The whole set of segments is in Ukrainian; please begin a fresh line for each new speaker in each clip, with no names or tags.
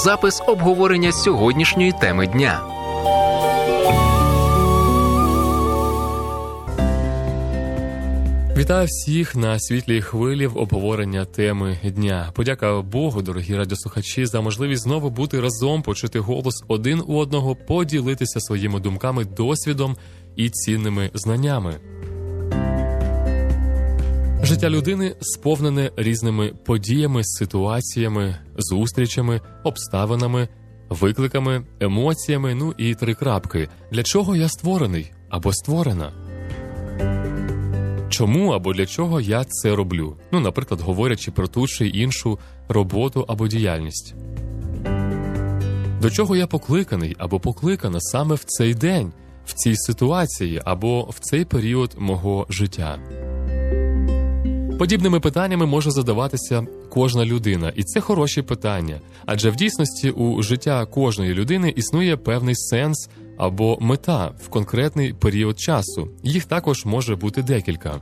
запис обговорення сьогоднішньої теми дня.
Вітаю всіх на світлій хвилі в обговорення теми дня. Подяка Богу, дорогі радіослухачі, за можливість знову бути разом, почути голос один у одного, поділитися своїми думками, досвідом і цінними знаннями. Життя людини сповнене різними подіями, ситуаціями, зустрічами, обставинами, викликами, емоціями, ну і три крапки. Для чого я створений або створена? Чому або для чого я це роблю? Ну, наприклад, говорячи про ту чи іншу роботу або діяльність. До чого я покликаний або покликана саме в цей день, в цій ситуації або в цей період мого життя? Подібними питаннями може задаватися кожна людина, і це хороші питання, адже в дійсності у життя кожної людини існує певний сенс або мета в конкретний період часу. Їх також може бути декілька.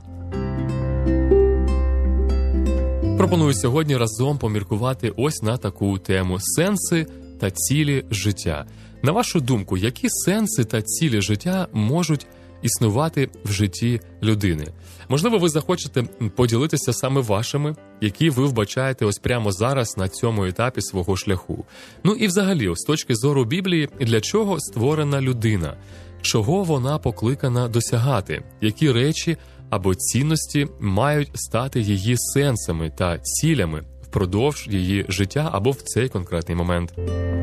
Пропоную сьогодні разом поміркувати ось на таку тему – сенси та цілі життя. На вашу думку, які сенси та цілі життя можуть існувати в житті людини? Можливо, ви захочете поділитися саме вашими, які ви вбачаєте ось прямо зараз на цьому етапі свого шляху. Ну і взагалі, з точки зору Біблії, для чого створена людина? Чого вона покликана досягати? Які речі або цінності мають стати її сенсами та цілями впродовж її життя або в цей конкретний момент?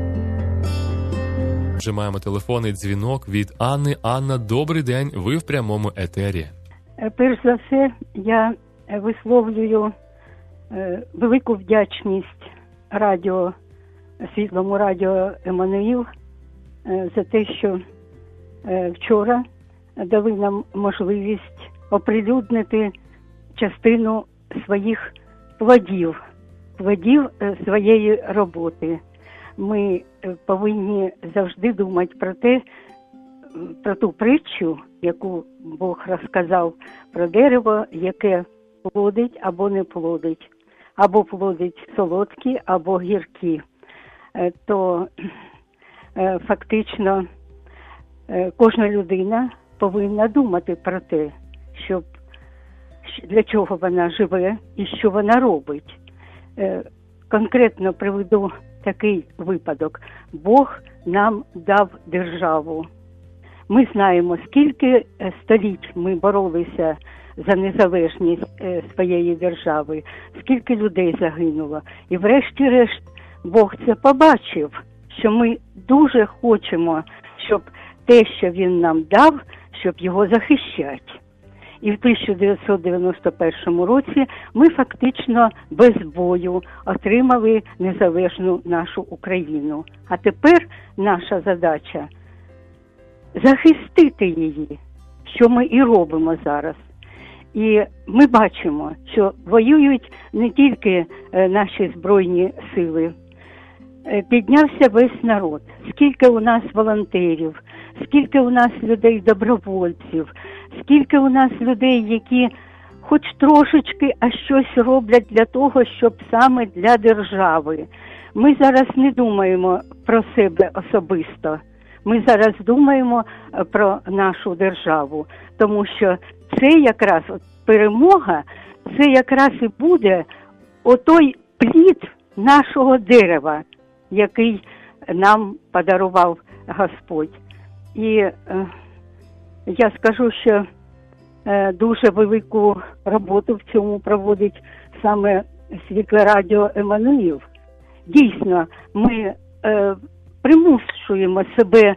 Вже маємо телефонний дзвінок від Анни. Анна, добрий день, ви в прямому етері.
Перш за все, я висловлюю велику вдячність Світлому радіо Еммануїл за те, що вчора дали нам можливість оприлюднити частину своїх плодів своєї роботи. Ми повинні завжди думати про ту притчу, яку Бог розказав про дерево, яке плодить або не плодить, або плодить солодкі, або гіркі. То фактично кожна людина повинна думати про те, для чого вона живе і що вона робить. Конкретно приведу такий випадок. Бог нам дав державу. Ми знаємо, скільки століть ми боролися за незалежність своєї держави, скільки людей загинуло. І врешті-решт Бог це побачив, що ми дуже хочемо, щоб те, що Він нам дав, щоб його захищати. І в 1991 році ми фактично без бою отримали незалежну нашу Україну. А тепер наша задача – захистити її, що ми і робимо зараз. І ми бачимо, що воюють не тільки наші Збройні сили. Піднявся весь народ. Скільки у нас волонтерів, скільки у нас людей-добровольців, скільки у нас людей, які хоч трошечки, а щось роблять для того, щоб саме для держави. Ми зараз не думаємо про себе особисто. Ми зараз думаємо про нашу державу. Тому що це якраз перемога, це якраз і буде отой плід нашого дерева, який нам подарував Господь. І я скажу, що дуже велику роботу в цьому проводить саме Світле радіо Еммануїл. Дійсно, ми примушуємо себе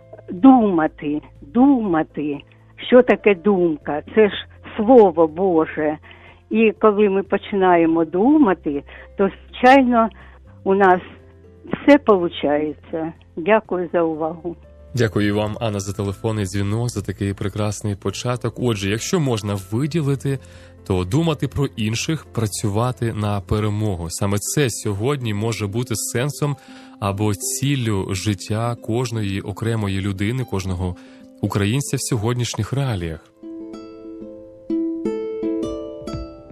думати, що таке думка. Це ж Слово Боже. І коли ми починаємо думати, то, звичайно, у нас все виходить. Дякую за увагу.
Дякую вам, Анна, за телефонний дзвінок, за такий прекрасний початок. Отже, якщо можна виділити, то думати про інших, працювати на перемогу. Саме це сьогодні може бути сенсом або ціллю життя кожної окремої людини, кожного українця в сьогоднішніх реаліях.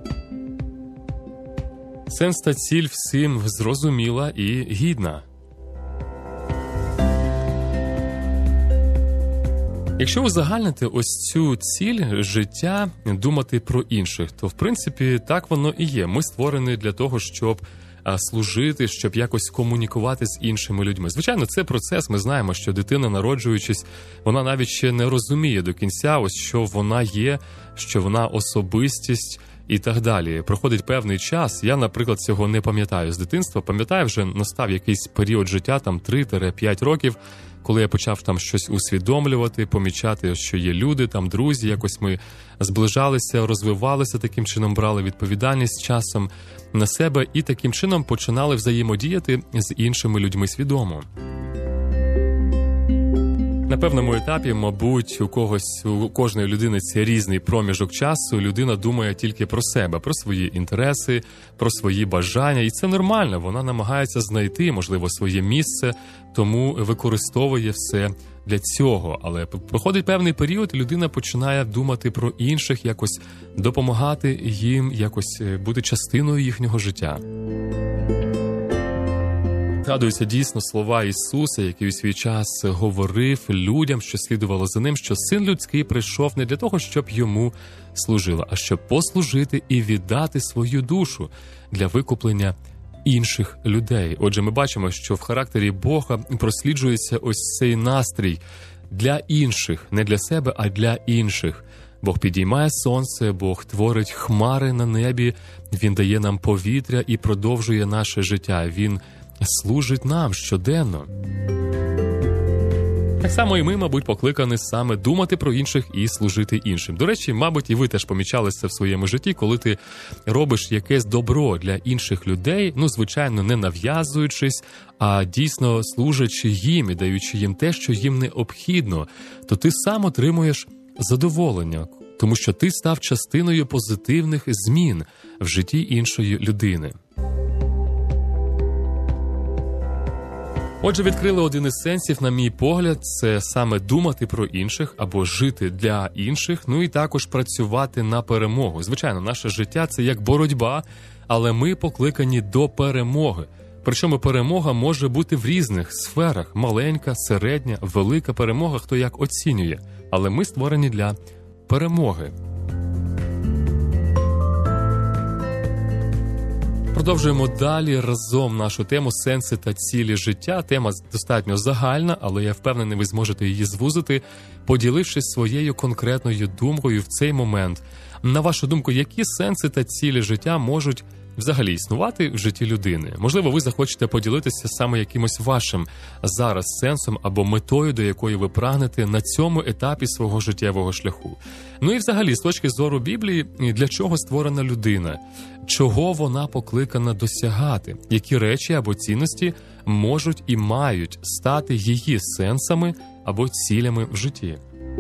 Сенс та ціль всім зрозуміла і гідна. Якщо узагальнити ось цю ціль життя, думати про інших, то в принципі так воно і є. Ми створені для того, щоб служити, щоб якось комунікувати з іншими людьми. Звичайно, це процес. Ми знаємо, що дитина, народжуючись, вона навіть ще не розуміє до кінця, ось що вона є, що вона особистість і так далі. Проходить певний час. Я, наприклад, цього не пам'ятаю з дитинства. Пам'ятаю, вже настав якийсь період життя, там 3-5 років, коли я почав там щось усвідомлювати, помічати, що є люди, там друзі, якось ми зближалися, розвивалися, таким чином брали відповідальність часом на себе і таким чином починали взаємодіяти з іншими людьми свідомо. На певному етапі, мабуть, у кожної людини це різний проміжок часу. Людина думає тільки про себе, про свої інтереси, про свої бажання. І це нормально, вона намагається знайти, можливо, своє місце, тому використовує все для цього. Але проходить певний період, і людина починає думати про інших, якось допомагати їм, якось бути частиною їхнього життя. Згадуються дійсно слова Ісуса, який у свій час говорив людям, що слідувало за ним, що Син Людський прийшов не для того, щоб йому служили, а щоб послужити і віддати свою душу для викуплення інших людей. Отже, ми бачимо, що в характері Бога просліджується ось цей настрій для інших, не для себе, а для інших. Бог підіймає сонце, Бог творить хмари на небі, Він дає нам повітря і продовжує наше життя. Він служить нам щоденно. Так само і ми, мабуть, покликані саме думати про інших і служити іншим. До речі, мабуть, і ви теж помічали це в своєму житті, коли ти робиш якесь добро для інших людей, звичайно, не нав'язуючись, а дійсно служачи їм і даючи їм те, що їм необхідно, то ти сам отримуєш задоволення, тому що ти став частиною позитивних змін в житті іншої людини. Отже, відкрили один із сенсів, на мій погляд, це саме думати про інших або жити для інших, і також працювати на перемогу. Звичайно, наше життя – це як боротьба, але ми покликані до перемоги. Причому перемога може бути в різних сферах – маленька, середня, велика перемога, хто як оцінює. Але ми створені для перемоги. Продовжуємо далі разом нашу тему «Сенси та цілі життя». Тема достатньо загальна, але я впевнений, ви зможете її звузити, поділившись своєю конкретною думкою в цей момент. На вашу думку, які сенси та цілі життя можуть взагалі існувати в житті людини? Можливо, ви захочете поділитися саме якимось вашим зараз сенсом або метою, до якої ви прагнете на цьому етапі свого життєвого шляху. І взагалі, з точки зору Біблії, для чого створена людина? Чого вона покликана досягати? Які речі або цінності можуть і мають стати її сенсами або цілями в житті?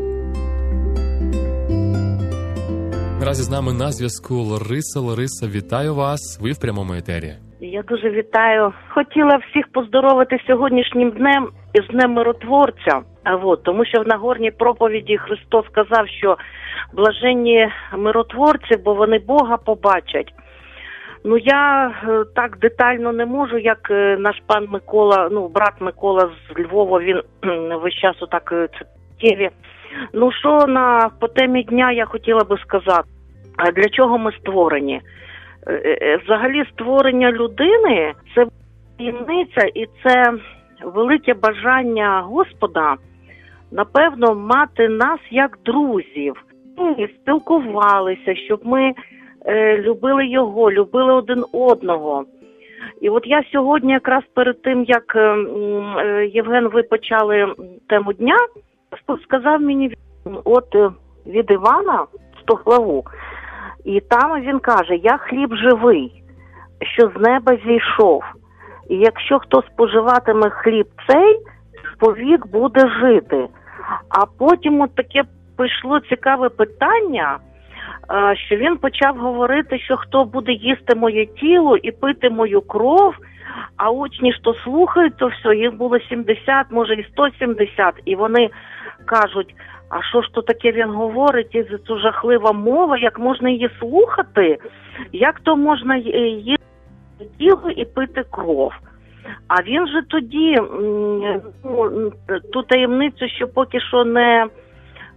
Наразі з нами на зв'язку Лариса. Лариса, вітаю вас. Ви в прямому етері.
Я дуже вітаю. Хотіла всіх поздоровити сьогоднішнім днем із Днем Миротворця. Тому що в Нагорній проповіді Христос сказав, що блаженні миротворці, бо вони Бога побачать. Я так детально не можу, як наш пан Микола, брат Микола з Львова, він весь час отак цитєві. Що по темі дня я хотіла би сказати? Для чого ми створені? Взагалі створення людини – це таємниця і це велике бажання Господа, напевно, мати нас як друзів. Ми спілкувалися, щоб ми любили його, любили один одного. І я сьогодні якраз перед тим, як Євген, ви почали тему дня, сказав мені від Івана 100 главу, і там він каже: «Я хліб живий, що з неба зійшов, і якщо хто споживатиме хліб цей, повік буде жити». А потім таке прийшло цікаве питання, що він почав говорити, що хто буде їсти моє тіло і пити мою кров, а учні, що слухають, то все, їх було 70, може і 170, і вони кажуть: а що ж то таке він говорить, і ця жахлива мова, як можна її слухати, як то можна їсти тіло і пити кров. А він же тоді ту таємницю, що поки що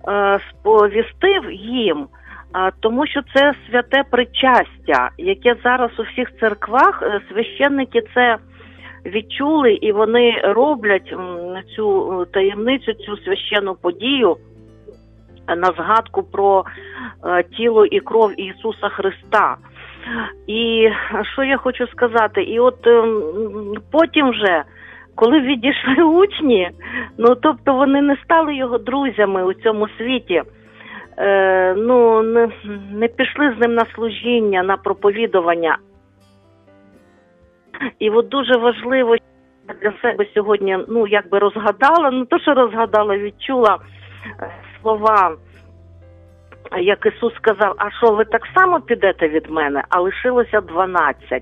сповістив їм, тому що це святе причастя, яке зараз у всіх церквах священники це відчули, і вони роблять цю таємницю, цю священну подію на згадку про тіло і кров Ісуса Христа. І що я хочу сказати? І от потім вже, коли відійшли учні, тобто вони не стали його друзями у цьому світі, не пішли з ним на служіння, на проповідування. І от дуже важливо, для себе сьогодні, розгадала, то, що розгадала, відчула слова, як Ісус сказав, а що, ви так само підете від мене? А лишилося 12.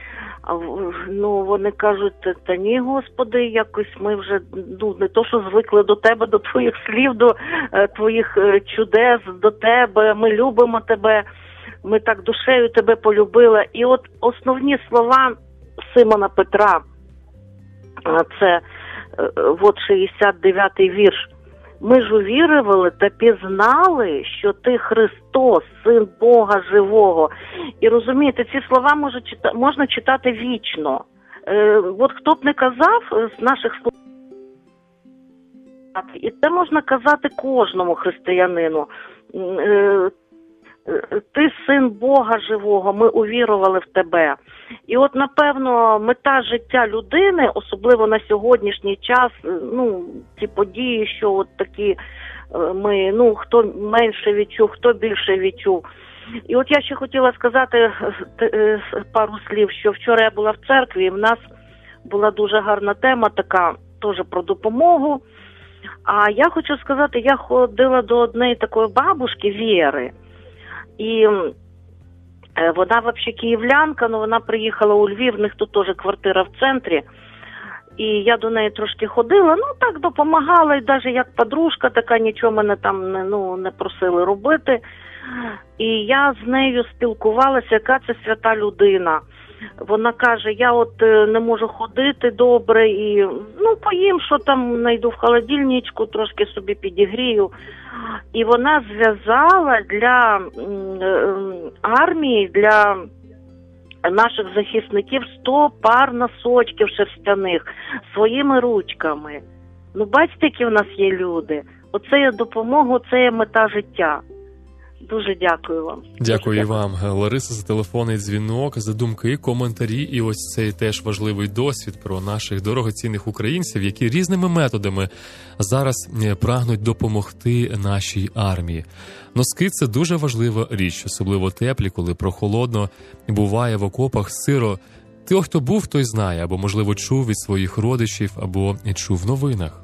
Вони кажуть, та ні, Господи, якось ми вже, не то, що звикли до Тебе, до Твоїх слів, до Твоїх чудес, до Тебе, ми любимо Тебе, ми так душею Тебе полюбили. І от основні слова Симона Петра, це 69-й вірш. Ми ж увірували та пізнали, що ти Христос, Син Бога Живого. І розумієте, ці слова можна читати вічно. От хто б не казав з наших слов, і це можна казати кожному християнину. Ти Син Бога Живого, ми увірували в тебе. І от, напевно, мета життя людини, особливо на сьогоднішній час, ті події, що от такі ми, хто менше відчув, хто більше відчув. І от я ще хотіла сказати пару слів, що вчора я була в церкві, і в нас була дуже гарна тема така, теж про допомогу. А я хочу сказати, я ходила до однієї такої бабушки Віри, і вона взагалі київлянка, але вона приїхала у Львів, в них тут теж квартира в центрі. І я до неї трошки ходила, так допомагала, і навіть як подружка така, нічого мене там не просили робити. І я з нею спілкувалася, яка це свята людина. Вона каже, я от не можу ходити добре, і поїм, що там знайду в холодильничку, трошки собі підігрію. І вона зв'язала для армії, для наших захисників 100 пар носочків шерстяних своїми ручками. Бачите, які в нас є люди. Оце є допомога, це є мета життя. Дуже дякую вам.
Дякую і вам, Лариса, за телефонний дзвінок, за думки, коментарі. І ось цей теж важливий досвід про наших дорогоцінних українців, які різними методами зараз прагнуть допомогти нашій армії. Носки – це дуже важлива річ, особливо теплі, коли прохолодно, буває в окопах сиро. Хто був, той знає, або, можливо, чув від своїх родичів, або чув в новинах.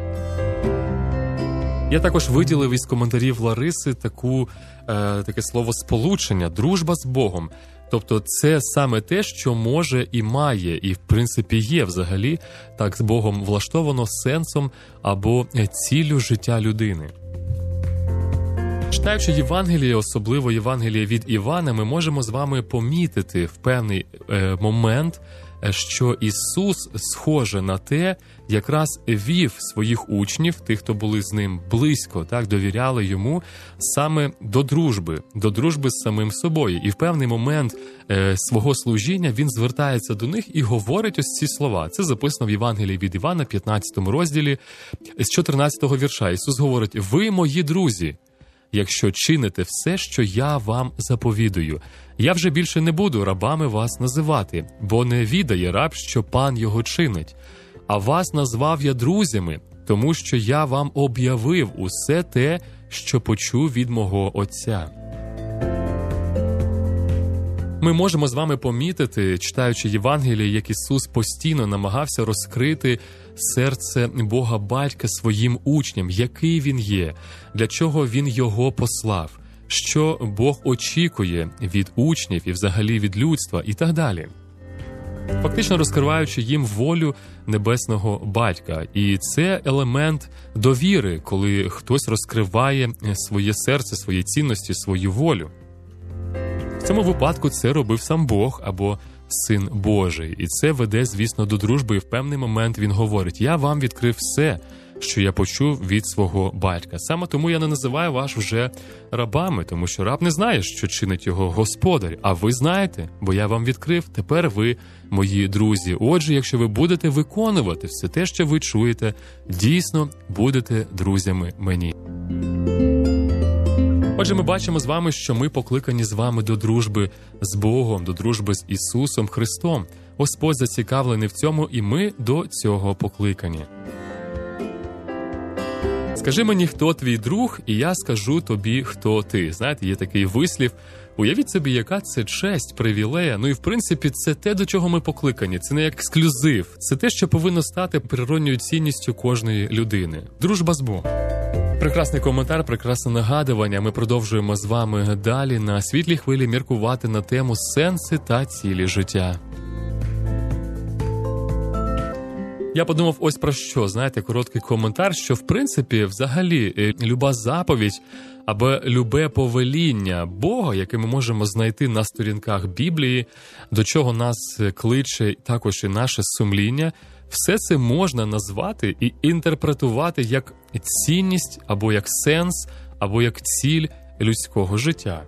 Я також виділив із коментарів Лариси таке слово сполучення, дружба з Богом. Тобто це саме те, що може і має, і в принципі є взагалі так з Богом влаштовано сенсом або ціллю життя людини. Читаючи Євангеліє, особливо Євангеліє від Івана, ми можемо з вами помітити в певний момент, що Ісус схоже на те, якраз вів своїх учнів, тих, хто були з ним близько, довіряли йому саме до дружби з самим собою. І в певний момент свого служіння він звертається до них і говорить ось ці слова. Це записано в Євангелії від Івана, 15 розділі, з 14-го вірша. Ісус говорить: «Ви, мої друзі, якщо чините все, що я вам заповідую. Я вже більше не буду рабами вас називати, бо не відає раб, що пан його чинить. А вас назвав я друзями, тому що я вам об'явив усе те, що почув від мого Отця». Ми можемо з вами помітити, читаючи Євангеліє, як Ісус постійно намагався розкрити серце Бога Батька своїм учням, який Він є, для чого Він Його послав, що Бог очікує від учнів і взагалі від людства і так далі. Фактично розкриваючи їм волю Небесного Батька. І це елемент довіри, коли хтось розкриває своє серце, свої цінності, свою волю. В цьому випадку це робив сам Бог або Син Божий. І це веде, звісно, до дружби. І в певний момент він говорить: «Я вам відкрив все, що я почув від свого батька. Саме тому я не називаю вас вже рабами, тому що раб не знає, що чинить його господар. А ви знаєте, бо я вам відкрив, тепер ви мої друзі. Отже, якщо ви будете виконувати все те, що ви чуєте, дійсно будете друзями мені. Отже, ми бачимо з вами, що ми покликані з вами до дружби з Богом, до дружби з Ісусом Христом. Господь зацікавлений в цьому, і ми до цього покликані. Скажи мені, хто твій друг, і я скажу тобі, хто ти. Знаєте, є такий вислів. Уявіть собі, яка це честь, привілея. Ну і, в принципі, це те, до чого ми покликані. Це не ексклюзив. Це те, що повинно стати природньою цінністю кожної людини. Дружба з Богом. Прекрасний коментар, прекрасне нагадування. Ми продовжуємо з вами далі на світлій хвилі міркувати на тему сенси та цілі життя. Я подумав ось про що, знаєте, короткий коментар, що в принципі взагалі люба заповідь або любе повеління Бога, яке ми можемо знайти на сторінках Біблії, до чого нас кличе також і наше сумління, все це можна назвати і інтерпретувати як цінність, або як сенс, або як ціль людського життя.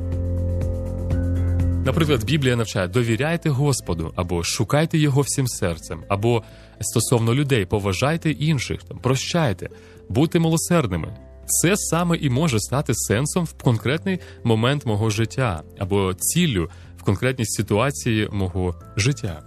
Наприклад, Біблія навчає «довіряйте Господу», або «шукайте Його всім серцем», або стосовно людей «поважайте інших», «прощайте», «будьте милосердними». Це саме і може стати сенсом в конкретний момент мого життя, або ціллю в конкретній ситуації мого життя.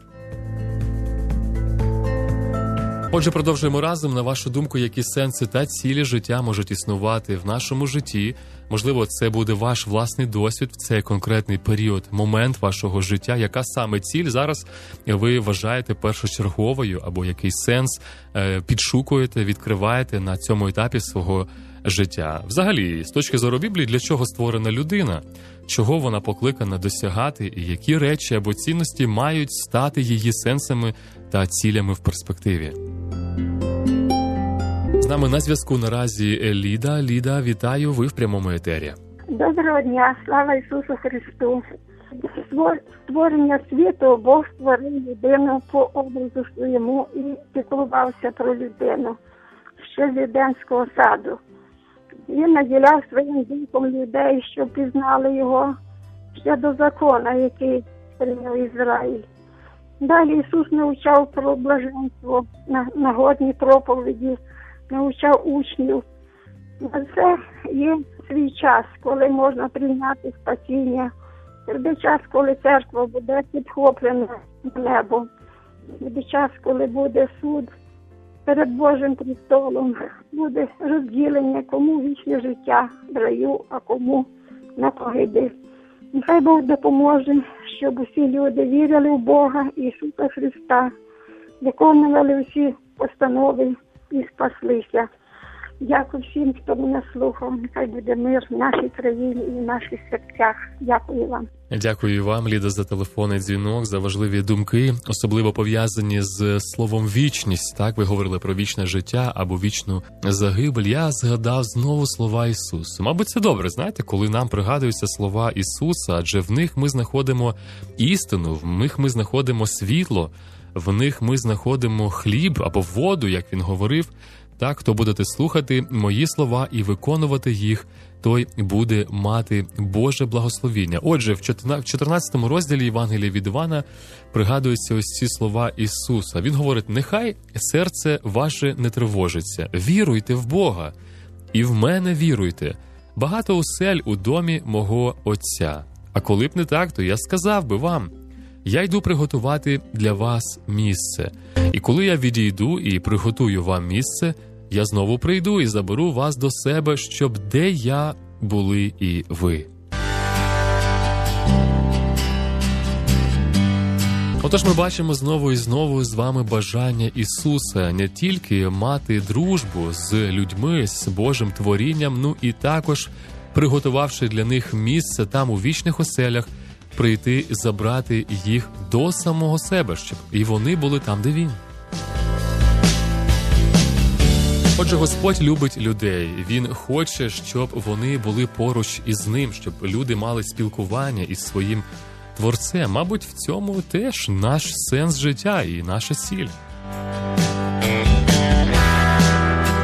Отже, продовжуємо разом. На вашу думку, які сенси та цілі життя можуть існувати в нашому житті. Можливо, це буде ваш власний досвід в цей конкретний період, момент вашого життя. Яка саме ціль зараз ви вважаєте першочерговою, або який сенс підшукуєте, відкриваєте на цьому етапі свого життя? Взагалі, з точки зору Біблії, для чого створена людина? Чого вона покликана досягати? І які речі або цінності мають стати її сенсами та цілями в перспективі? З нами на зв'язку наразі Ліда. Ліда, вітаю, ви в прямому етері.
Доброго дня, слава Ісусу Христу. Створення світу Бог створив людину по образу своєму і піклувався про людину ще з Едемського саду. Він наділяв своїм духом людей, що пізнали його ще до закона, який прийняв Ізраїль. Далі Ісус навчав про блаженство, нагодні проповіді, навчав учнів. На це є свій час, коли можна прийняти спасіння. Буде час, коли церква буде підхоплена на небо. Буде час, коли буде суд перед Божим престолом. Буде розділення, кому вічне життя в раю, а кому на погибель. Нехай Бог допоможе, щоб усі люди вірили в Бога Ісуса Христа, виконували всі постанови і спаслися. Дякую всім, хто мене слухав. Нехай буде мир в нашій країні і в наших серцях. Дякую вам.
Дякую вам, Ліда, за телефонний дзвінок, за важливі думки, особливо пов'язані з словом «вічність». Так, ви говорили про вічне життя або вічну загибель. Я згадав знову слова Ісуса. Мабуть, це добре, знаєте, коли нам пригадуються слова Ісуса, адже в них ми знаходимо істину, в них ми знаходимо світло, в них ми знаходимо хліб або воду, як він говорив. Так, хто будете слухати мої слова і виконувати їх, той буде мати Боже благословіння. Отже, в 14 розділі Євангелія від Івана пригадуються ось ці слова Ісуса. Він говорить: «Нехай серце ваше не тривожиться, віруйте в Бога, і в мене віруйте. Багато осель у домі мого Отця. А коли б не так, то я сказав би вам, я йду приготувати для вас місце. І коли я відійду і приготую вам місце, я знову прийду і заберу вас до себе, щоб де я були і ви». Отож, ми бачимо знову і знову з вами бажання Ісуса не тільки мати дружбу з людьми, з Божим творінням, ну і також, приготувавши для них місце там у вічних оселях, прийти і забрати їх до самого себе, щоб і вони були там, де Він. Отже, Господь любить людей. Він хоче, щоб вони були поруч із Ним, щоб люди мали спілкування із своїм Творцем. Мабуть, в цьому теж наш сенс життя і наша ціль.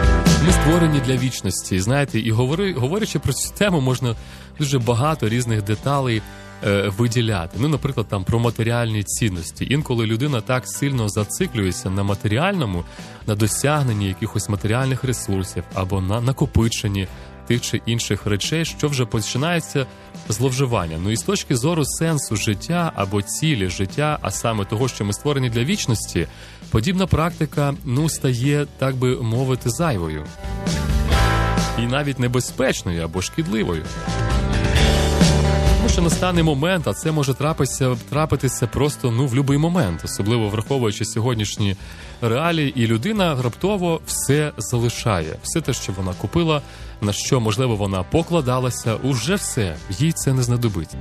Ми створені для вічності. Знаєте, і говорячи про цю тему, можна дуже багато різних деталей виділяти. Ну, наприклад, там про матеріальні цінності. Інколи людина так сильно зациклюється на матеріальному, на досягненні якихось матеріальних ресурсів або на накопиченні тих чи інших речей, що вже починається зловживання. Ну і з точки зору сенсу життя або цілі життя, а саме того, що ми створені для вічності, подібна практика, стає, так би мовити, зайвою. І навіть небезпечною або шкідливою. Тому що настане момент, а це може трапитися просто, в будь-який момент, особливо враховуючи сьогоднішні реалії, і людина раптово все залишає. Все те, що вона купила, на що, можливо, вона покладалася, уже все, їй це не знадобиться.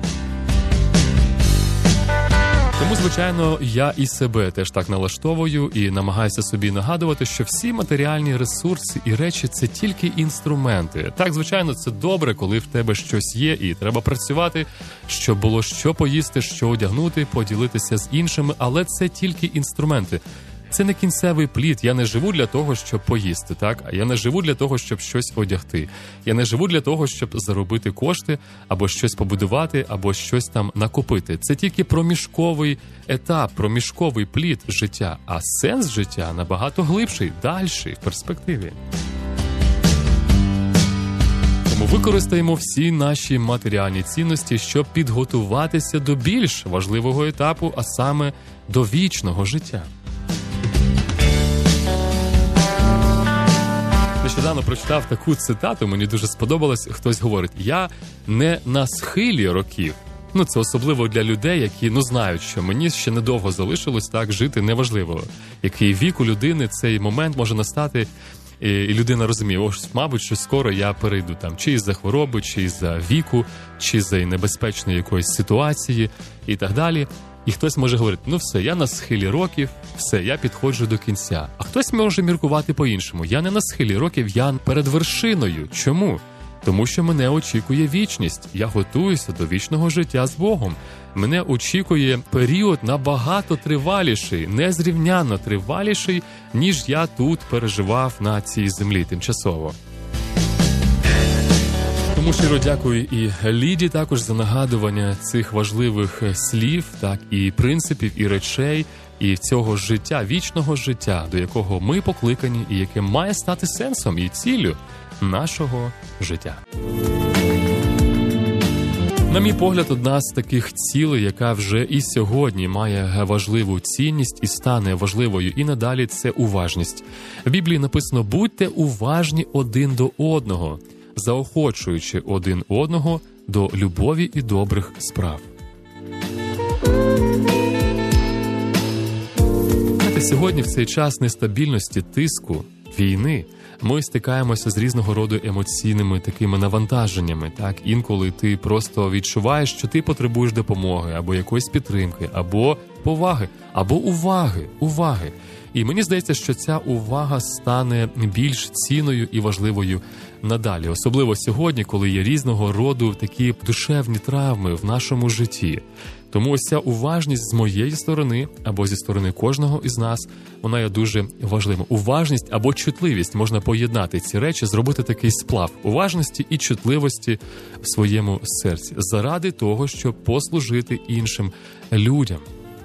Тому, звичайно, я і себе теж так налаштовую і намагаюся собі нагадувати, що всі матеріальні ресурси і речі – це тільки інструменти. Так, звичайно, це добре, коли в тебе щось є і треба працювати, щоб було що поїсти, що одягнути, поділитися з іншими, але це тільки інструменти. Це не кінцевий плід. Я не живу для того, щоб поїсти, так? А я не живу для того, щоб щось одягти. Я не живу для того, щоб заробити кошти, або щось побудувати, або щось там накопити. Це тільки проміжковий етап, проміжковий плід життя. А сенс життя набагато глибший, дальший, в перспективі. Тому використаємо всі наші матеріальні цінності, щоб підготуватися до більш важливого етапу, а саме до вічного життя. Нещодавно прочитав таку цитату, мені дуже сподобалось. Хтось говорить: я не на схилі років. Це особливо для людей, які знають, що мені ще недовго залишилось, так, жити неважливо. Який вік у людини, цей момент може настати, і людина розуміє, мабуть, що скоро я перейду там, чи із-за хвороби, чи із-за віку, чи із-за небезпечної якоїсь ситуації і так далі. І хтось може говорити: все, я на схилі років, все, я підходжу до кінця. А хтось може міркувати по-іншому: я не на схилі років, я перед вершиною. Чому? Тому що мене очікує вічність. Я готуюся до вічного життя з Богом. Мене очікує період набагато триваліший, незрівнянно триваліший, ніж я тут переживав на цій землі тимчасово. Тому щиро дякую і Ліді також за нагадування цих важливих слів, так, і принципів, і речей, і цього життя, вічного життя, до якого ми покликані, і яке має стати сенсом і ціллю нашого життя. На мій погляд, одна з таких цілей, яка вже і сьогодні має важливу цінність і стане важливою і надалі, це уважність. В Біблії написано: «Будьте уважні один до одного, заохочуючи один одного до любові і добрих справ». Сьогодні, в цей час нестабільності, тиску, війни, ми стикаємося з різного роду емоційними такими навантаженнями. Так, інколи ти просто відчуваєш, що ти потребуєш допомоги, або якоїсь підтримки, або поваги, або уваги. І мені здається, що ця увага стане більш цінною і важливою надалі. Особливо сьогодні, коли є різного роду такі душевні травми в нашому житті. Тому ось ця уважність з моєї сторони, або зі сторони кожного із нас, вона є дуже важлива. Уважність або чутливість, можна поєднати ці речі, зробити такий сплав уважності і чутливості в своєму серці. Заради того, щоб послужити іншим людям.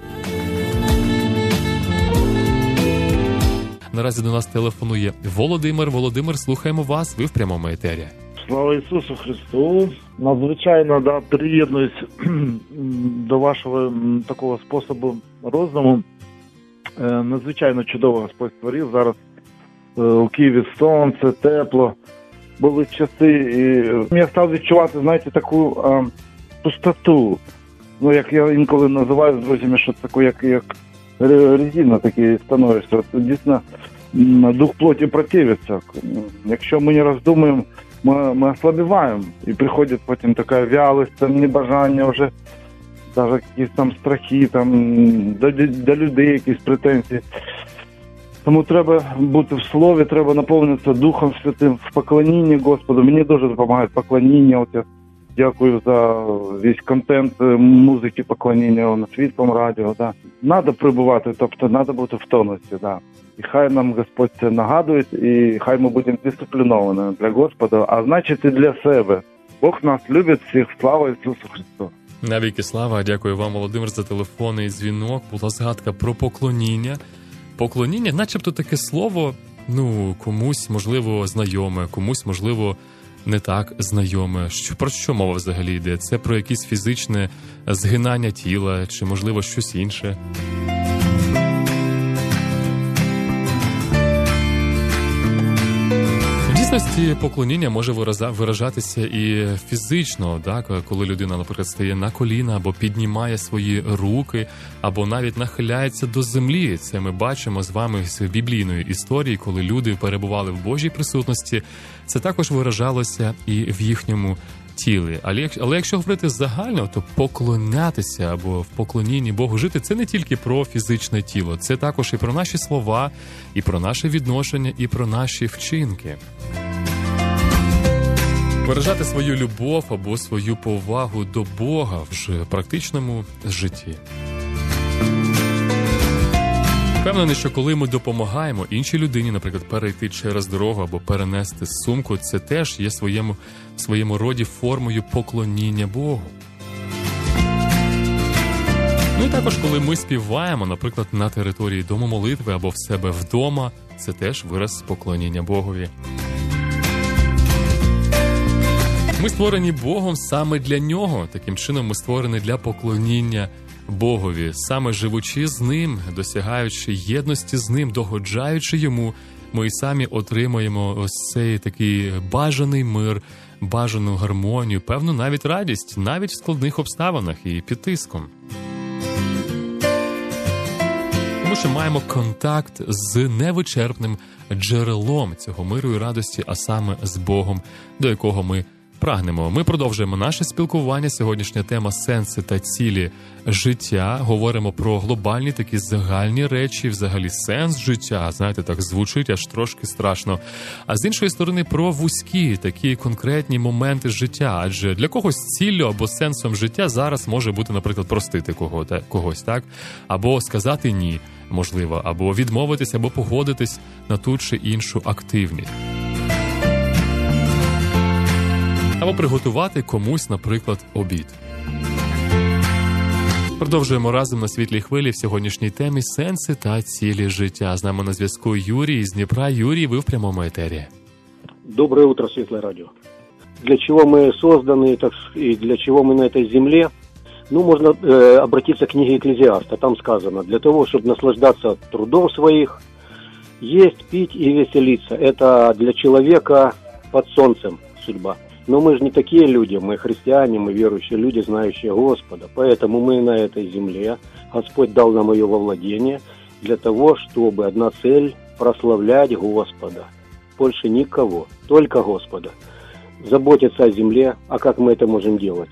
Наразі до нас телефонує Володимир. Володимир, слухаємо вас, ви в прямому етері.
Слава Ісусу Христу! Надзвичайно, приєднуюсь до вашого такого способу розуму. Надзвичайно чудово Господь створив. Зараз у Києві сонце, тепло, були часи. І я став відчувати, знаєте, таку пустоту. Як я інколи називаю з друзями, що таку, як резина такий становишся. От, дійсно, дух плоті противиться. Якщо ми не роздумуємо, ми ослабеваємо. І приходить потім така вялость, небажання вже, навіть якісь там страхи, до людей якісь претензії. Тому треба бути в слові, треба наповнитися Духом Святим, в поклонінні Господу. Мені дуже допомагає поклоніння. От я Дякую за весь контент музики поклоніння на Світлому радіо. Да. Надо прибувати, тобто треба бути в тонусі. Да. І хай нам Господь це нагадує, і хай ми будемо дисципліновані для Господа, а значить і для себе. Бог нас любить всіх. Слава Ісусу Христу!
Навіки слава, дякую вам, Володимир, за телефонний дзвінок. Була згадка про поклоніння. Поклоніння, начебто таке слово, комусь, можливо, знайоме, комусь, можливо, не так знайоме. Про що мова взагалі йде? Це про якесь фізичне згинання тіла, чи, можливо, щось інше? В дійсності поклоніння може виражатися і фізично, так? Коли людина, наприклад, стає на коліна, або піднімає свої руки, або навіть нахиляється до землі. Це ми бачимо з вами з біблійної історії, коли люди перебували в Божій присутності. Це також виражалося і в їхньому тілі. Але якщо говорити загально, то поклонятися або в поклонінні Богу жити – це не тільки про фізичне тіло. Це також і про наші слова, і про наше відношення, і про наші вчинки. Виражати свою любов або свою повагу до Бога в практичному житті. Впевнений, що коли ми допомагаємо іншій людині, наприклад, перейти через дорогу або перенести сумку, це теж є своєму роді формою поклоніння Богу. І також, коли ми співаємо, наприклад, на території дому молитви або в себе вдома, це теж вираз поклоніння Богові. Ми створені Богом саме для Нього. Таким чином ми створені для поклоніння Богові. Саме живучи з Ним, досягаючи єдності з Ним, догоджаючи Йому, ми і самі отримаємо ось цей такий бажаний мир, бажану гармонію, певну навіть радість, навіть в складних обставинах і під тиском. Тому що маємо контакт з невичерпним джерелом цього миру і радості, а саме з Богом, до якого ми прагнемо. Ми продовжуємо наше спілкування. Сьогоднішня тема «Сенси та цілі життя». Говоримо про глобальні такі загальні речі, взагалі сенс життя. Знаєте, так звучить аж трошки страшно. А з іншої сторони про вузькі, такі конкретні моменти життя. Адже для когось ціллю або сенсом життя зараз може бути, наприклад, простити когось, так? Або сказати «ні», можливо, або відмовитись, або погодитись на ту чи іншу активність. Або приготувати комусь, наприклад, обід. Продовжуємо разом на світлій хвилі в сьогоднішній темі «Сенси та цілі життя». З нами на зв'язку Юрій із Дніпра. Юрій, ви в прямому етері.
Доброе утро, Светлое радио. Для чего мы созданы, и для чего мы на этой земле? Можно обратиться к книге Екклезиаста. Там сказано, для того, чтобы наслаждаться трудом своих, есть, пить и веселиться. Это для человека под солнцем судьба. Но мы же не такие люди, мы христиане, мы верующие люди, знающие Господа. Поэтому мы на этой земле, Господь дал нам ее во владение, для того, чтобы одна цель – прославлять Господа. Больше никого, только Господа. Заботиться о земле, а как мы это можем делать?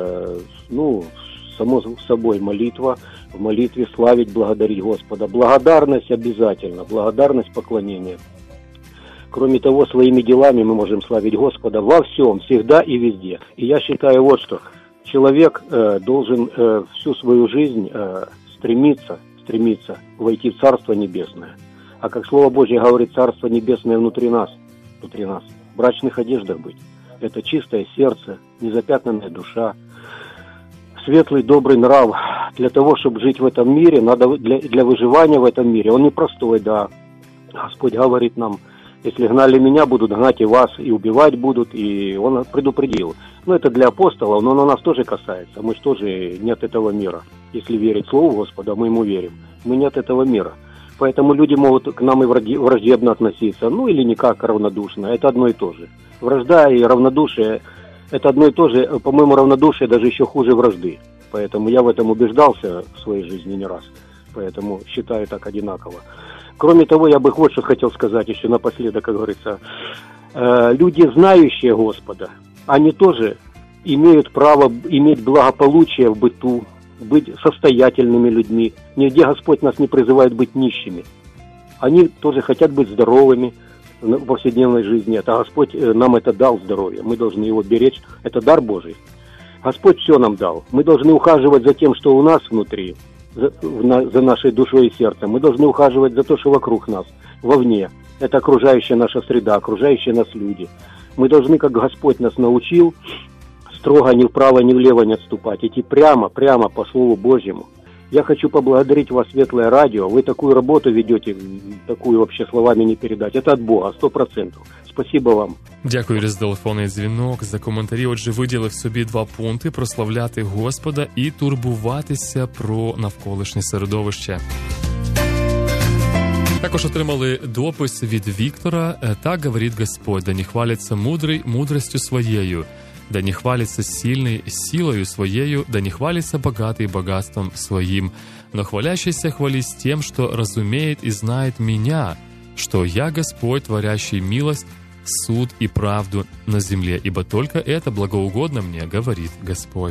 Само собой молитва, в молитве славить, благодарить Господа. Благодарность обязательно, благодарность, поклонение. Кроме того, своими делами мы можем славить Господа во всем, всегда и везде. И я считаю вот что. Человек должен всю свою жизнь стремиться войти в Царство Небесное. А как Слово Божье говорит, Царство Небесное внутри нас, в брачных одеждах быть. Это чистое сердце, незапятнанная душа, светлый, добрый нрав. Для того, чтобы жить в этом мире, надо для выживания в этом мире. Он непростой, да. Господь говорит нам, если гнали меня, будут гнать и вас, и убивать будут, и он предупредил. Это для апостолов, но нас тоже касается. Мы же тоже не от этого мира. Если верить Слову Господа, мы ему верим. Мы не от этого мира. Поэтому люди могут к нам и враждебно относиться, или никак равнодушно. Это одно и то же. Вражда и равнодушие – это одно и то же. По-моему, равнодушие даже еще хуже вражды. Поэтому я в этом убеждался в своей жизни не раз. Поэтому считаю так одинаково. Кроме того, я бы вот что хотел сказать еще напоследок, как говорится. Люди, знающие Господа, они тоже имеют право иметь благополучие в быту, быть состоятельными людьми. Нигде Господь нас не призывает быть нищими. Они тоже хотят быть здоровыми, в повседневной жизни. Это Господь нам это дал, здоровье. Мы должны его беречь. Это дар Божий. Господь все нам дал. Мы должны ухаживать за тем, что у нас внутри, за нашей душой и сердцем. Мы должны ухаживать за то, что вокруг нас, вовне. Это окружающая наша среда, окружающие нас люди. Мы должны, как Господь нас научил, строго ни вправо, ни влево не отступать. Идти прямо по Слову Божьему. Я хочу поблагодарить вас, Светлое Радио. Вы такую работу ведете, такую вообще словами не передать. Это от Бога, 100%. Спасибо вам.
Дякую за телефонний дзвінок, за коментарі. Отже, виділив собі 2 пункти: прославляти Господа і турбуватися про навколишнє середовище. Також отримали допис від Віктора. «Так говорит Господь, да не хвалится мудрый мудростью своею, да не хвалится сильный силою своею, да не хвалится богатый богатством своим, но хвалящийся хвались тем, что разумеет и знает меня, что я Господь, творящий милость, суд и правду на земле, ибо только это благоугодно мне, говорит Господь».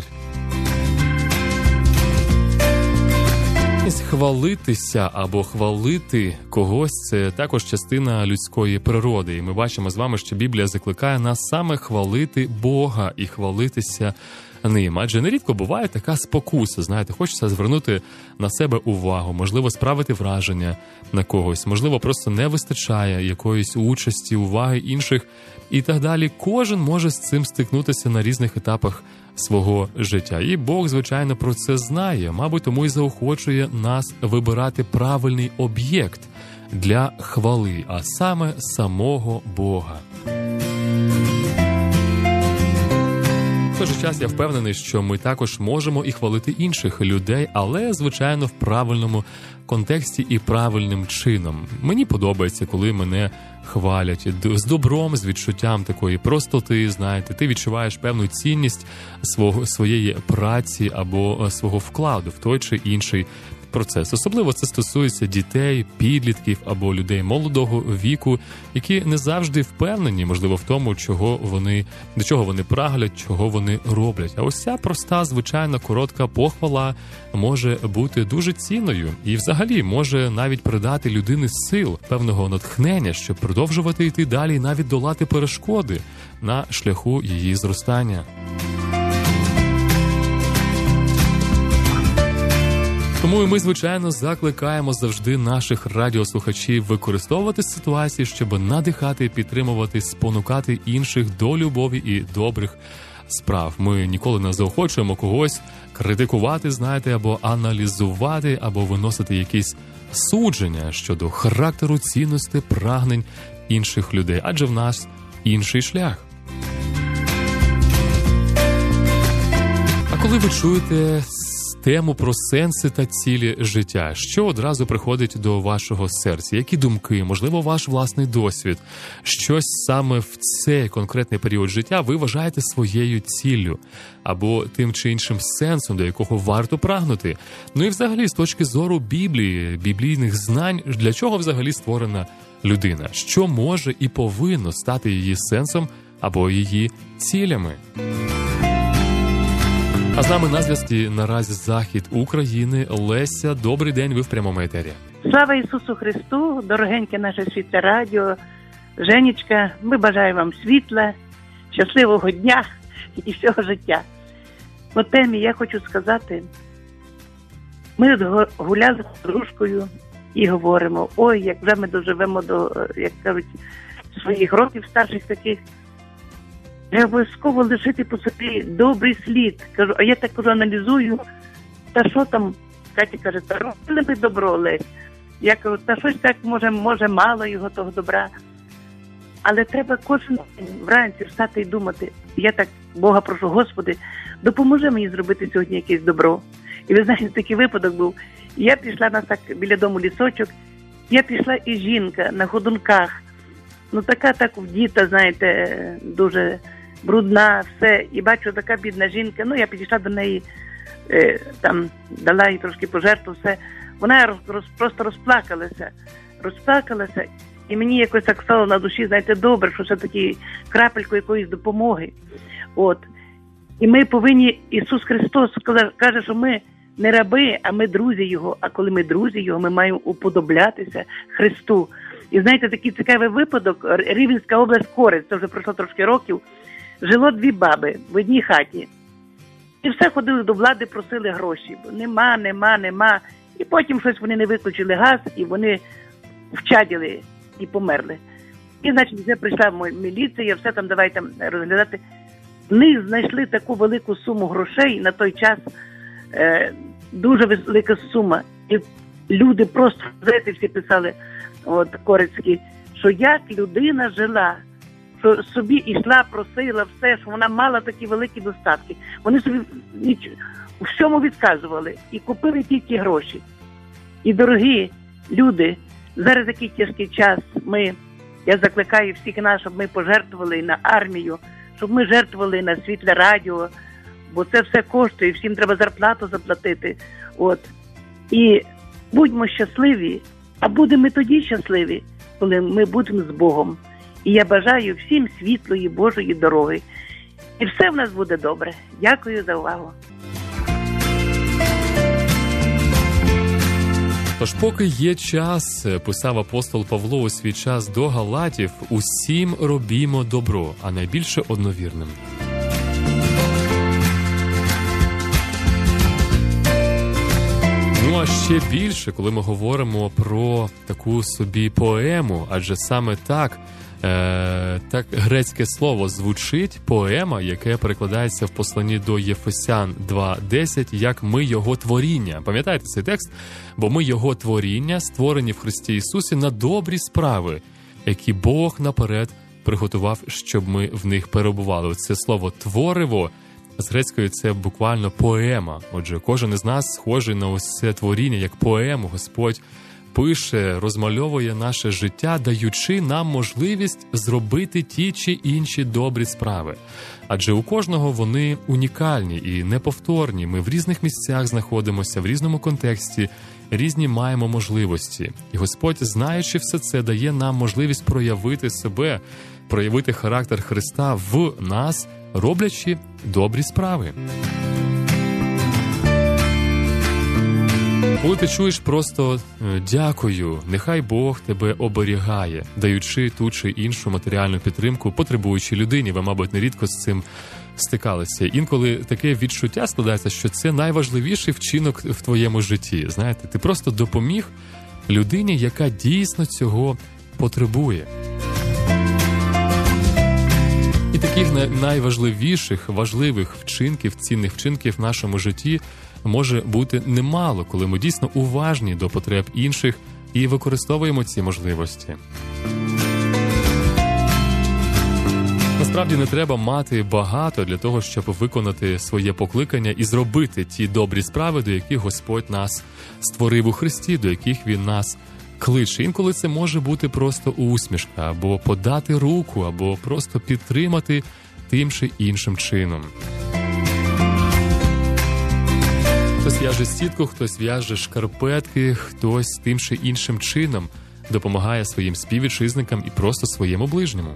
Хвалитися або хвалити когось – це також частина людської природи. І ми бачимо з вами, що Біблія закликає нас саме хвалити Бога і хвалитися ним. Адже нерідко буває така спокуса, знаєте, хочеться звернути на себе увагу, можливо, справити враження на когось, можливо, просто не вистачає якоїсь участі, уваги інших і так далі. Кожен може з цим стикнутися на різних етапах свого життя. І Бог, звичайно, про це знає, мабуть, тому і заохочує нас вибирати правильний об'єкт для хвали, а саме самого Бога. В той же час я впевнений, що ми також можемо і хвалити інших людей, але, звичайно, в правильному контексті і правильним чином. Мені подобається, коли мене хвалять з добром, з відчуттям такої простоти, знаєте, ти відчуваєш певну цінність своєї праці або свого вкладу в той чи інший процес. Особливо це стосується дітей, підлітків або людей молодого віку, які не завжди впевнені, можливо, в тому, до чого вони прагнуть, чого вони роблять. А ось ця проста, звичайна, коротка похвала може бути дуже цінною і взагалі може навіть придати людині сил, певного натхнення, щоб продовжувати йти далі і навіть долати перешкоди на шляху її зростання. Тому і ми, звичайно, закликаємо завжди наших радіослухачів використовувати ситуації, щоб надихати, підтримувати, спонукати інших до любові і добрих справ. Ми ніколи не заохочуємо когось критикувати, знаєте, або аналізувати, або виносити якісь судження щодо характеру, цінностей, прагнень інших людей, адже в нас інший шлях. А коли ви чуєте тему про сенси та цілі життя, що одразу приходить до вашого серця? Які думки, можливо, ваш власний досвід? Щось саме в цей конкретний період життя ви вважаєте своєю ціллю або тим чи іншим сенсом, до якого варто прагнути? Ну і взагалі, з точки зору Біблії, біблійних знань, для чого взагалі створена людина? Що може і повинно стати її сенсом або її цілями? А з нами на зв'язку наразі захід України. Леся, добрий день, ви в прямому етері.
Слава Ісусу Христу, дорогеньке наше світле радіо. Женечка, ми бажаємо вам світла, щасливого дня і всього життя. По темі я хочу сказати, ми гуляли з подружкою і говоримо, ой, як вже ми доживемо до, як кажуть, своїх років старших таких, я обов'язково лишити по собі добрий слід. Кажу, а я так кажу, аналізую, та що там, Катя каже, та робили ми добро, Лесь. Я кажу, та щось так, може мало його того добра. Але треба кожен день вранці встати і думати. Я так Бога прошу, Господи, допоможи мені зробити сьогодні якесь добро. І ви знаєте, такий випадок був. Я пішла, нас так біля дому лісочок, я пішла і жінка на ходунках. Ну така так вдіта, знаєте, дуже брудна, все. І бачу, така бідна жінка. Ну, я підійшла до неї, там, дала їй трошки пожертву, все. Вона просто розплакалася. І мені якось так стало на душі, знаєте, добре, що все-таки крапельку якоїсь допомоги. От. І ми повинні, Ісус Христос каже, що ми не раби, а ми друзі Його. А коли ми друзі Його, ми маємо уподоблятися Христу. І знаєте, такий цікавий випадок, Рівненська область, Корець, це вже пройшло трошки років, жило 2 баби в одній хаті. І все ходили до влади, просили гроші. Нема. І потім щось вони не виключили газ, і вони вчаділи і померли. І, значить, вже прийшла міліція, все там, давайте розглядати. Вони знайшли таку велику суму грошей на той час, дуже велика сума. І люди просто, знаєте, всі писали, корецькі, що як людина жила, що собі йшла, просила все, що вона мала такі великі достатки. Вони собі у всьому відказували і купили тільки гроші. І, дорогі люди, зараз такий тяжкий час, я закликаю всіх нас, щоб ми пожертвували на армію, щоб ми жертвували на світле радіо, бо це все коштує, всім треба зарплату заплатити. І будьмо щасливі, а будемо тоді щасливі, коли ми будемо з Богом. І я бажаю всім світлої Божої дороги. І все в нас буде добре. Дякую за увагу.
Тож поки є час, писав апостол Павло у свій час до Галатів, усім робімо добро, а найбільше одновірним. Ну а ще більше, коли ми говоримо про таку собі поему, адже саме так грецьке слово звучить, поема, яке перекладається в посланні до Єфесян 2:10, як ми його творіння. Пам'ятаєте цей текст? Бо ми його творіння, створені в Христі Ісусі на добрі справи, які Бог наперед приготував, щоб ми в них перебували. Це слово «твориво» з грецької це буквально поема. Отже, кожен із нас схожий на ось це творіння, як поему. Господь пише, розмальовує наше життя, даючи нам можливість зробити ті чи інші добрі справи. Адже у кожного вони унікальні і неповторні. Ми в різних місцях знаходимося, в різному контексті, різні маємо можливості. І Господь, знаючи все це, дає нам можливість проявити себе, проявити характер Христа в нас, роблячи добрі справи. Коли ти чуєш просто «дякую», нехай Бог тебе оберігає, даючи ту чи іншу матеріальну підтримку потребуючій людині. Ви, мабуть, нерідко з цим стикалися. Інколи таке відчуття складається, що це найважливіший вчинок в твоєму житті. Знаєте, ти просто допоміг людині, яка дійсно цього потребує. І таких найважливіших, важливих вчинків, цінних вчинків в нашому житті може бути немало, коли ми дійсно уважні до потреб інших і використовуємо ці можливості. Насправді не треба мати багато для того, щоб виконати своє покликання і зробити ті добрі справи, до яких Господь нас створив у Христі, до яких Він нас кличе. Інколи це може бути просто усмішка, або подати руку, або просто підтримати тим чи іншим чином. Хтось в'яже сітку, хтось в'яже шкарпетки, хтось тим чи іншим чином допомагає своїм співвітчизникам і просто своєму ближньому.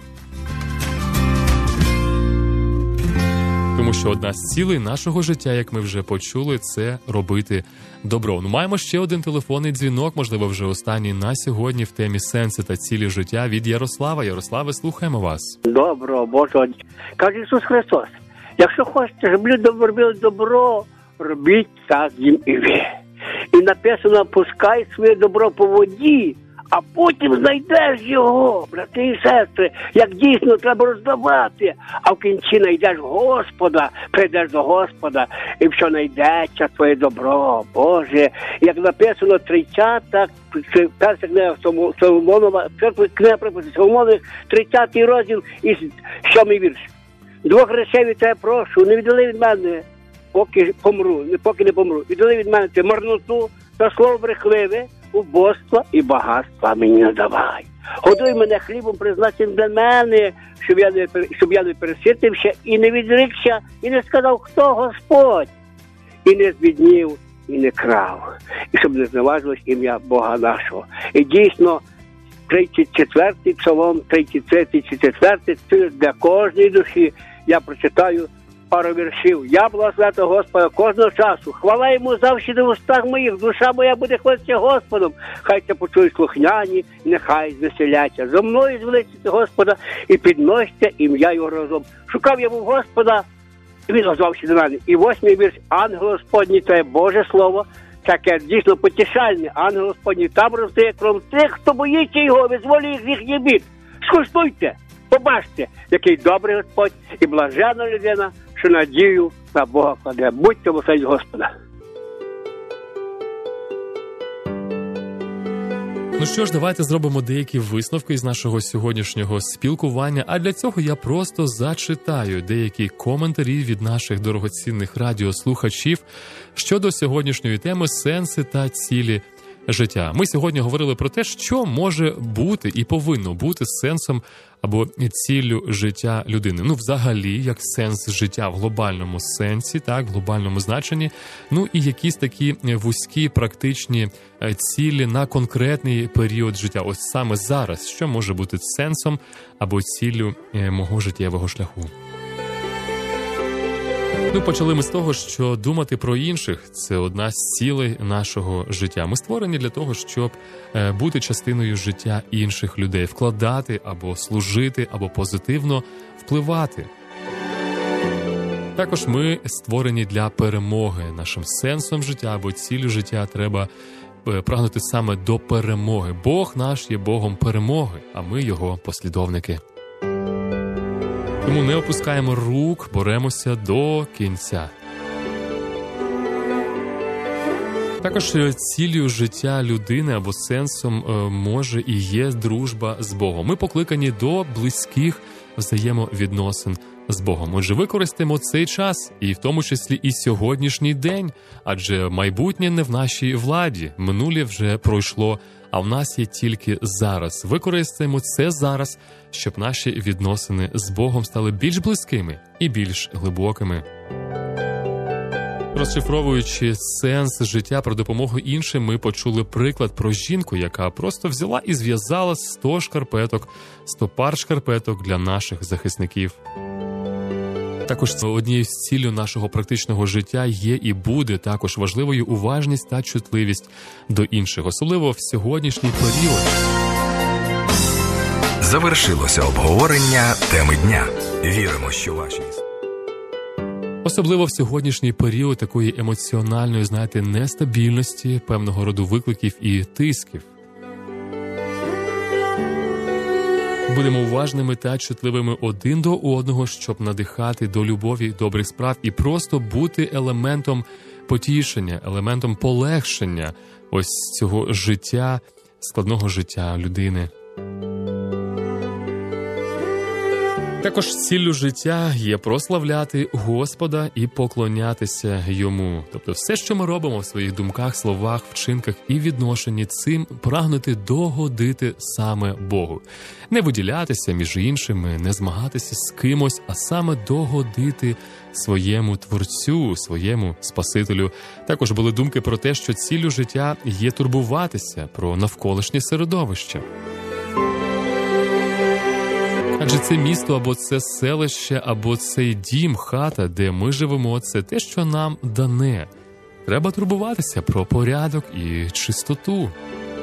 Тому що одна з цілей нашого життя, як ми вже почули, це робити добро. Ну, маємо ще один телефонний дзвінок, можливо, вже останній на сьогодні в темі «Сенси та цілі життя» від Ярослава. Ярославе, слухаємо вас.
Добро, Боже. Каже Ісус Христос, якщо хочете, щоб люди робили добро, робіть так їм і ви. І написано, пускай своє добро по воді, а потім знайдеш його, брати і сестри, як дійсно треба роздавати. А в кінці знайдеш Господа, прийдеш до Господа, і що знайдеться твоє добро, Боже. Як написано 30, перша книга Соломонова, книга приписів Соломонових, 30 розділ і 7 вірш. 2 грошей від тебе прошу, не віддали від мене, поки не помру. Віддали від мене ти марноту та слово брехливе, убоства і багатства мені не давай. Годуй мене хлібом, призначеним для мене, щоб я не переситився і не відрікся, і не сказав, хто Господь, і не збіднів, і не крав, і щоб не зневажилось ім'я Бога нашого. І дійсно, 34-й псалом, 33-й, 34-й, це для кожної душі. Я прочитаю пару віршів. Я благословляю Господа кожного часу. Хвала йому завжди в устах моїх. Душа моя буде хвалитися Господом. Хай це почують слухняні, і нехай звеселяться. Зо мною звеличиться Господа і підноситься ім'я його разом. Шукав я був Господа, і він озвався до мене. І 8-й вірш. Ангел Господній, це Боже Слово, таке дійсно потішальне. Ангел Господній там роздає кром тих, хто боїться його, визволює їх їхній бід. Скуштуйте, побачте, який добрий Господь і блажена людина, що надію на Бога кладе. Будьте благословені Господа.
Ну що ж, давайте зробимо деякі висновки із нашого сьогоднішнього спілкування, а для цього я просто зачитаю деякі коментарі від наших дорогоцінних радіослухачів щодо сьогоднішньої теми «Сенси та цілі життя». Ми сьогодні говорили про те, що може бути і повинно бути сенсом або ціллю життя людини. Ну, взагалі, як сенс життя в глобальному сенсі, так, в глобальному значенні. Ну, і якісь такі вузькі практичні цілі на конкретний період життя. Ось саме зараз, що може бути сенсом або ціллю мого життєвого шляху. Ну, почали ми з того, що думати про інших – це одна з цілей нашого життя. Ми створені для того, щоб бути частиною життя інших людей, вкладати або служити, або позитивно впливати. Також ми створені для перемоги. Нашим сенсом життя або ціллю життя треба прагнути саме до перемоги. Бог наш є Богом перемоги, а ми його послідовники. Тому не опускаємо рук, боремося до кінця. Також ціллю життя людини або сенсом може і є дружба з Богом. Ми покликані до близьких взаємовідносин з Богом. Отже, використаємо цей час, і в тому числі і сьогоднішній день, адже майбутнє не в нашій владі, минуле вже пройшло, а в нас є тільки зараз. Використаємо це зараз, щоб наші відносини з Богом стали більш близькими і більш глибокими. Розшифровуючи сенс життя про допомогу іншим, ми почули приклад про жінку, яка просто взяла і зв'язала 100 шкарпеток, 100 пар шкарпеток для наших захисників. Також однією з ціллю нашого практичного життя є і буде також важливою уважність та чутливість до інших, особливо в сьогоднішній період.
Завершилося обговорення теми дня. Віримо, що ваші...
Особливо в сьогоднішній період такої емоціональної, нестабільності, певного роду викликів і тисків. Будемо уважними та чутливими один до одного, щоб надихати до любові, добрих справ і просто бути елементом потішення, елементом полегшення ось цього життя, складного життя людини. Також ціллю життя є прославляти Господа і поклонятися Йому. Тобто все, що ми робимо в своїх думках, словах, вчинках і відношенні, цим прагнути догодити саме Богу. Не виділятися між іншими, не змагатися з кимось, а саме догодити своєму Творцю, своєму Спасителю. Також були думки про те, що ціллю життя є турбуватися про навколишнє середовище. Адже це місто, або це селище, або цей дім, хата, де ми живемо, це те, що нам дане. Треба турбуватися про порядок і чистоту.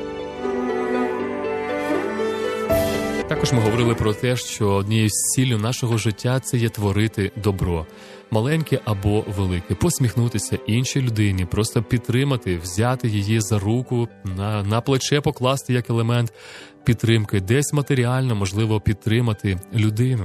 Також ми говорили про те, що однією з ціллю нашого життя – це є творити добро. Маленьке або велике. Посміхнутися іншій людині, просто підтримати, взяти її за руку, на плече покласти як елемент підтримки, десь матеріально, можливо, підтримати людину.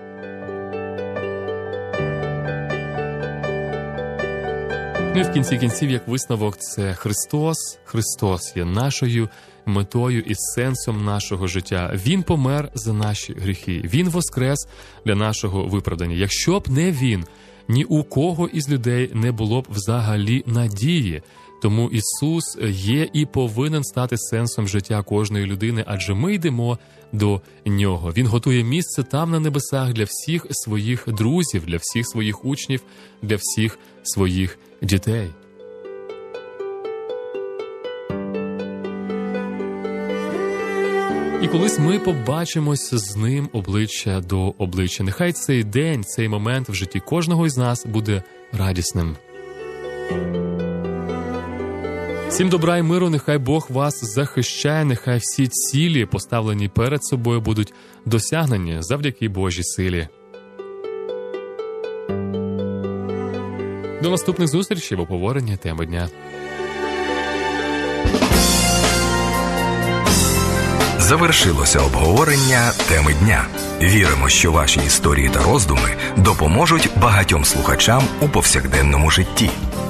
Ну і в кінці кінців, як висновок, це Христос. Христос є нашою метою і сенсом нашого життя. Він помер за наші гріхи. Він воскрес для нашого виправдання. Якщо б не Він, ні у кого із людей не було б взагалі надії. Тому Ісус є і повинен стати сенсом життя кожної людини, адже ми йдемо до Нього. Він готує місце там на небесах для всіх своїх друзів, для всіх своїх учнів, для всіх своїх дітей. І колись ми побачимось з ним обличчя до обличчя. Нехай цей день, цей момент в житті кожного із нас буде радісним. Всім добра і миру, нехай Бог вас захищає, нехай всі цілі, поставлені перед собою, будуть досягнені завдяки Божій силі. До наступних зустрічей в обговоренні теми дня.
Завершилося обговорення теми дня. Віримо, що ваші історії та роздуми допоможуть багатьом слухачам у повсякденному житті.